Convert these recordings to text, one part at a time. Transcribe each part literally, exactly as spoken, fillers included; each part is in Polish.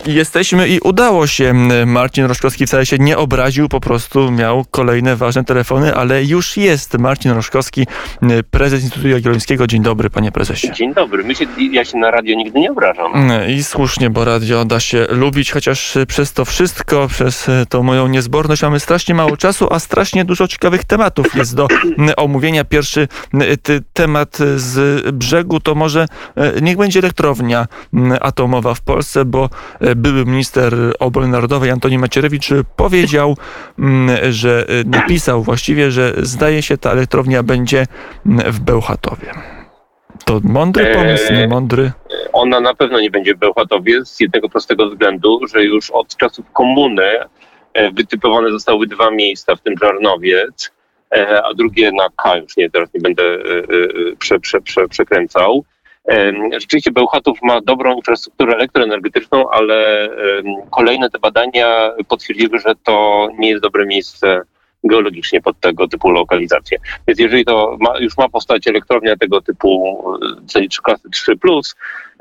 Jesteśmy i udało się. Marcin Roszkowski wcale się nie obraził, po prostu miał kolejne ważne telefony, ale już jest Marcin Roszkowski, prezes Instytutu Jagiellońskiego. Dzień dobry, panie prezesie. Dzień dobry. My się, ja się na radio nigdy nie obrażam. I słusznie, bo radio da się lubić, chociaż przez to wszystko, przez tą moją niezborność mamy strasznie mało czasu, a strasznie dużo ciekawych tematów jest do omówienia. Pierwszy ty, temat z brzegu to może niech będzie elektrownia atomowa w Polsce, bo były minister obrony narodowej Antoni Macierewicz powiedział, że napisał właściwie, że zdaje się ta elektrownia będzie w Bełchatowie. To mądry pomysł, nie mądry? Ona na pewno nie będzie w Bełchatowie z jednego prostego względu, że już od czasów komuny wytypowane zostały dwa miejsca, w tym Żarnowiec, a drugie na K, już nie, teraz nie będę prze, prze, prze, przekręcał. Rzeczywiście Bełchatów ma dobrą infrastrukturę elektroenergetyczną, ale kolejne te badania potwierdziły, że to nie jest dobre miejsce geologicznie pod tego typu lokalizację. Więc jeżeli to ma, już ma powstać elektrownia tego typu klasy trzy plus,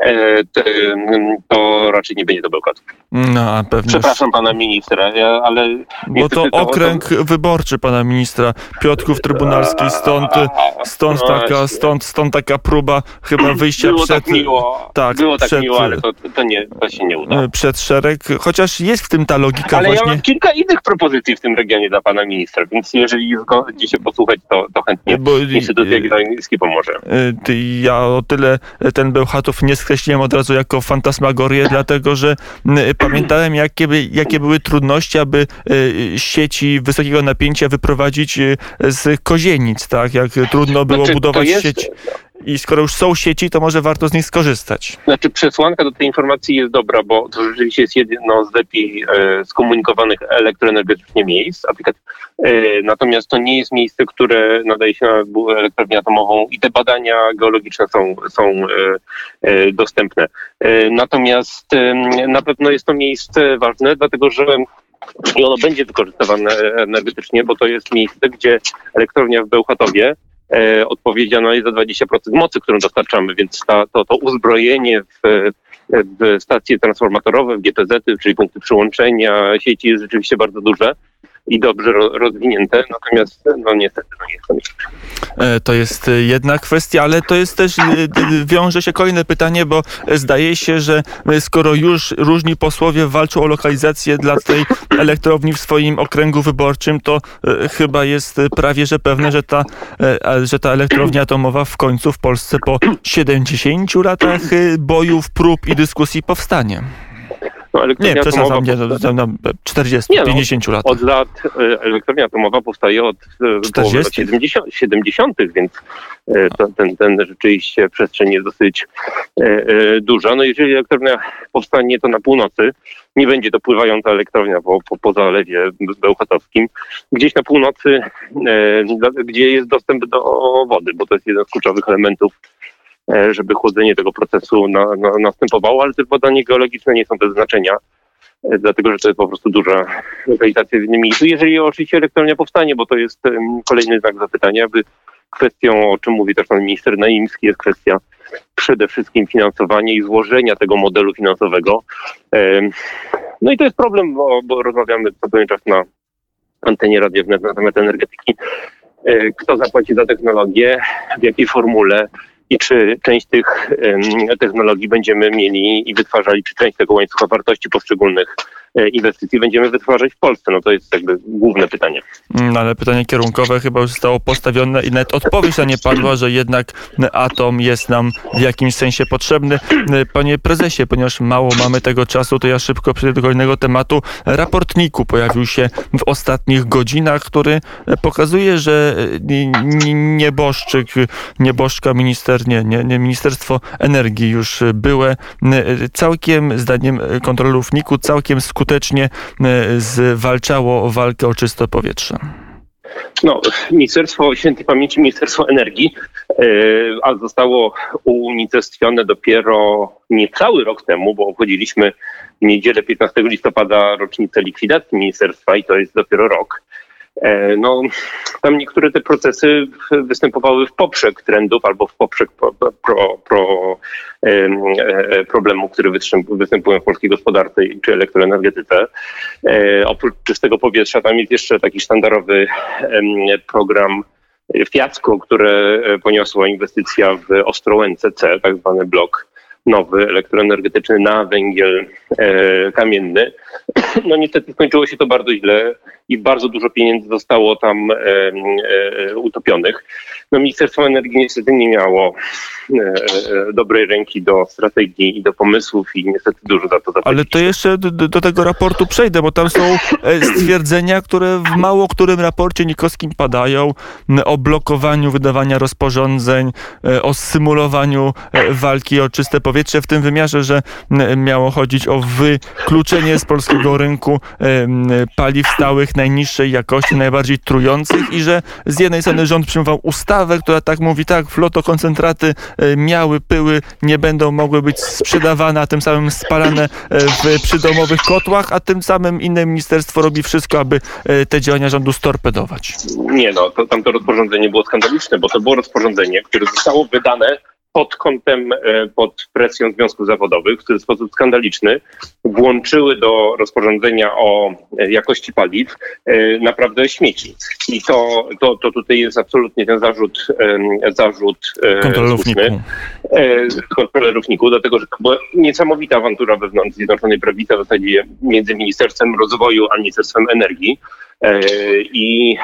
to raczej nie będzie to Bełchatów. No, a pewnie. Przepraszam pana ministra, ale... Bo to okręg to... wyborczy pana ministra Piotrków Trybunalski, stąd, stąd, taka, stąd, stąd taka próba chyba wyjścia było przed... Tak miło, tak, było tak przed, miło, ale to, to, nie, to się nie uda. Przed szereg, chociaż jest w tym ta logika ale właśnie... ja mam kilka innych propozycji w tym regionie dla pana ministra, więc jeżeli zgodzi się posłuchać, to, to chętnie bo, Instytut Jagielloński pomoże. Ja o tyle ten Bełchatów nie skreśliłem od razu jako fantasmagorię, dlatego że pamiętałem, jakie, by, jakie były trudności, aby sieci wysokiego napięcia wyprowadzić z Kozienic, tak? Jak trudno było znaczy, budować jest... sieć. I skoro już są sieci, to może warto z nich skorzystać. Znaczy przesłanka do tej informacji jest dobra, bo to rzeczywiście jest jedno z lepiej e, skomunikowanych elektroenergetycznie miejsc. E, natomiast to nie jest miejsce, które nadaje się na elektrownię atomową i te badania geologiczne są, są e, e, dostępne. E, natomiast e, na pewno jest to miejsce ważne, dlatego że i ono będzie wykorzystywane energetycznie, bo to jest miejsce, gdzie elektrownia w Bełchatowie E, odpowiedzialna jest za dwadzieścia procent mocy, którą dostarczamy, więc ta, to, to uzbrojenie w, w stacje transformatorowe, w G P Z-y, czyli punkty przyłączenia sieci jest rzeczywiście bardzo duże i dobrze ro, rozwinięte, natomiast no niestety no nie jest to miejsce. To jest jedna kwestia, ale to jest też, wiąże się kolejne pytanie, bo zdaje się, że skoro już różni posłowie walczą o lokalizację dla tej elektrowni w swoim okręgu wyborczym, to chyba jest prawie że pewne, że ta, że ta elektrownia atomowa w końcu w Polsce po siedemdziesięciu latach bojów, prób i dyskusji powstanie. No, nie, przepraszam, nie, no, no, czterdziestu, pięćdziesięciu lat. Od lat elektrownia atomowa powstaje od połowy lat siedemdziesiątych, więc to, ten, ten rzeczywiście przestrzeń jest dosyć e, e, duża. No jeżeli elektrownia powstanie, to na północy nie będzie to pływająca elektrownia po, po, po zalewie bełchatowskim. Gdzieś na północy, e, gdzie jest dostęp do wody, bo to jest jeden z kluczowych elementów, żeby chłodzenie tego procesu na, na, następowało, ale te badania geologiczne nie są bez znaczenia, dlatego że to jest po prostu duża lokalizacja w innym miejscu. Jeżeli oczywiście elektrownia powstanie, bo to jest kolejny znak zapytania, by kwestią, o czym mówi też pan minister Naimski, jest kwestia przede wszystkim finansowania i złożenia tego modelu finansowego. No i to jest problem, bo, bo rozmawiamy co pewien czas na antenie Radia Wnet na temat energetyki. Kto zapłaci za technologię, w jakiej formule, i czy część tych um, technologii będziemy mieli i wytwarzali, czy część tego łańcucha wartości poszczególnych e, inwestycji będziemy wytwarzać w Polsce? No to jest jakby główne pytanie. No, ale pytanie kierunkowe chyba już zostało postawione i nawet odpowiedź na nie padła, że jednak atom jest nam w jakimś sensie potrzebny. Panie prezesie, ponieważ mało mamy tego czasu, to ja szybko przejdę do kolejnego tematu. Raport niku pojawił się w ostatnich godzinach, który pokazuje, że nieboszczyk, nieboszczka minister Nie, nie, nie, Ministerstwo Energii już byłe całkiem, zdaniem kontrolerów niku, całkiem skutecznie zwalczało walkę o czyste powietrze. No, Ministerstwo Świętej Pamięci, Ministerstwo Energii, yy, a zostało unicestwione dopiero niecały rok temu, bo obchodziliśmy w niedzielę piętnastego listopada rocznicę likwidacji ministerstwa i to jest dopiero rok. No, tam niektóre te procesy występowały w poprzek trendów albo w poprzek pro, pro, pro, problemów, które występują w polskiej gospodarce czy elektroenergetyce. Oprócz czystego powietrza tam jest jeszcze taki sztandarowy program fiasko, które poniosła inwestycja w Ostrołęce C, tak zwany blok nowy elektroenergetyczny na węgiel e, kamienny. No niestety skończyło się to bardzo źle i bardzo dużo pieniędzy zostało tam e, e, utopionych. No Ministerstwo Energii niestety nie miało e, e, dobrej ręki do strategii i do pomysłów i niestety dużo za to zapłaciliśmy. Ale to jeszcze do, do tego raportu przejdę, bo tam są stwierdzenia, które w mało którym raporcie nikowskim padają o blokowaniu wydawania rozporządzeń, o symulowaniu walki o czyste powietrze w tym wymiarze, że miało chodzić o wykluczenie z polskiego rynku paliw stałych najniższej jakości, najbardziej trujących i że z jednej strony rząd przyjmował ustawę, która tak mówi, tak, flotokoncentraty miały pyły, nie będą mogły być sprzedawane, a tym samym spalane w przydomowych kotłach, a tym samym inne ministerstwo robi wszystko, aby te działania rządu storpedować. Nie no, to, tam to rozporządzenie było skandaliczne, bo to było rozporządzenie, które zostało wydane pod kątem, pod presją związków zawodowych, które w sposób skandaliczny włączyły do rozporządzenia o jakości paliw naprawdę śmieci. I to, to, to tutaj jest absolutnie ten zarzut, zarzut kontrolerówniku. kontrolerówniku, dlatego że była niesamowita awantura wewnątrz Zjednoczonej Prawicy, w zasadzie między Ministerstwem Rozwoju a Ministerstwem Energii. I,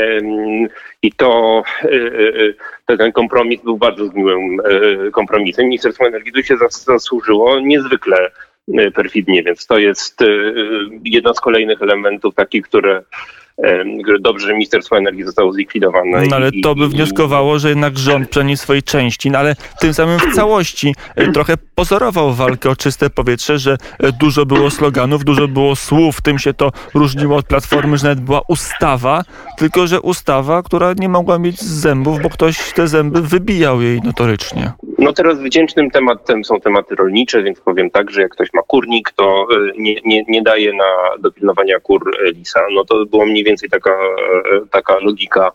i to, to ten kompromis był bardzo zgniłym kompromisem. Ministerstwo Energii tu się zasłużyło niezwykle perfidnie, więc to jest jedno z kolejnych elementów takich, które dobrze, że Ministerstwo Energii zostało zlikwidowane. No ale to by wnioskowało, że jednak rząd przynajmniej swojej części, no ale tym samym w całości trochę pozorował walkę o czyste powietrze, że dużo było sloganów, dużo było słów, tym się to różniło od Platformy, że nawet była ustawa, tylko że ustawa, która nie mogła mieć zębów, bo ktoś te zęby wybijał jej notorycznie. No teraz wdzięcznym tematem są tematy rolnicze, więc powiem tak, że jak ktoś ma kurnik, to nie, nie, nie daje na dopilnowania kur lisa. No to było mniej więcej taka, taka logika,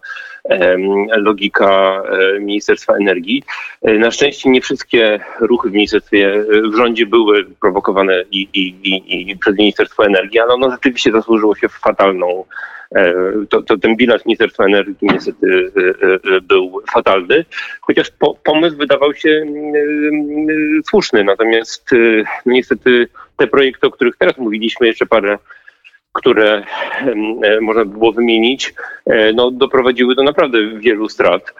logika Ministerstwa Energii. Na szczęście nie wszystkie ruchy w ministerstwie, w rządzie były prowokowane i, i, i, i przez Ministerstwo Energii, ale ono rzeczywiście zasłużyło się w fatalną. To, to ten bilans Ministerstwa Energii niestety był fatalny, chociaż po, pomysł wydawał się słuszny, natomiast niestety te projekty, o których teraz mówiliśmy, jeszcze parę, które można by było wymienić, no, doprowadziły do naprawdę wielu strat.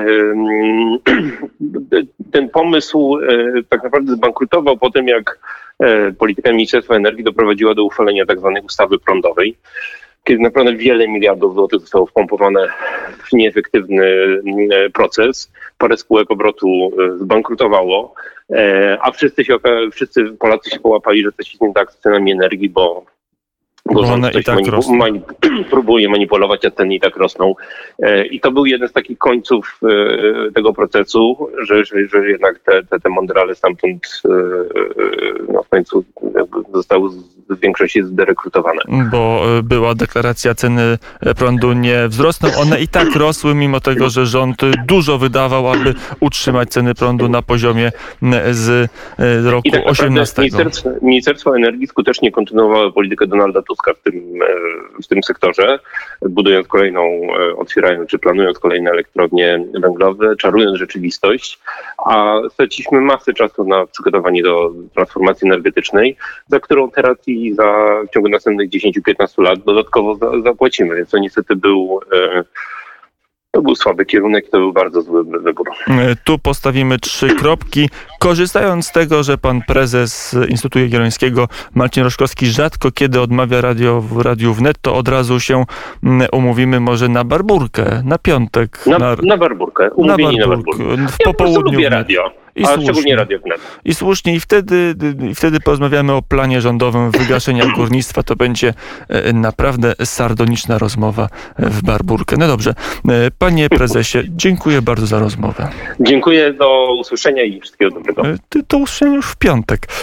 Ten pomysł tak naprawdę zbankrutował po tym, jak polityka Ministerstwa Energii doprowadziła do uchwalenia tak zwanej ustawy prądowej, kiedy naprawdę wiele miliardów złotych zostało wpompowane w nieefektywny proces. Parę spółek obrotu zbankrutowało, a wszyscy, się, wszyscy Polacy się połapali, że coś jest nie tak z cenami energii, bo Bo rząd i tak manip- manip- próbuje manipulować, a ceny i tak rosną. I to był jeden z takich końców tego procesu, że, że, że jednak te, te, te mądrale stamtąd no, w końcu zostały w większości zderekrutowane. Bo była deklaracja, ceny prądu nie wzrosną. One i tak rosły, mimo tego, że rząd dużo wydawał, aby utrzymać ceny prądu na poziomie z roku tak osiemnastego. Ministerstwo, Ministerstwo Energii skutecznie kontynuowało politykę Donalda Tuska w tym, w tym sektorze, budując kolejną, otwierając czy planując kolejne elektrownie węglowe, czarując rzeczywistość, a straciliśmy masę czasu na przygotowanie do transformacji energetycznej, za którą teraz i za w ciągu następnych dziesięć do piętnastu lat dodatkowo za, zapłacimy, więc to niestety był To był słaby kierunek, to był bardzo zły wybór. Tu postawimy trzy kropki. Korzystając z tego, że pan prezes Instytutu Jagiellońskiego Marcin Roszkowski rzadko kiedy odmawia radio w Radiu Wnet, to od razu się umówimy może na Barbórkę, na piątek. Na, na, na Barbórkę, umówieni na Barbórkę. W ja popołudniu lubię radio. I a słusznie. Szczególnie Radio Wnet. I słusznie. I wtedy, i wtedy porozmawiamy o planie rządowym wygaszenia górnictwa. To będzie naprawdę sardoniczna rozmowa w Barbórkę. No dobrze. Panie prezesie, dziękuję bardzo za rozmowę. Dziękuję, do usłyszenia i wszystkiego dobrego. Do usłyszenia już w piątek.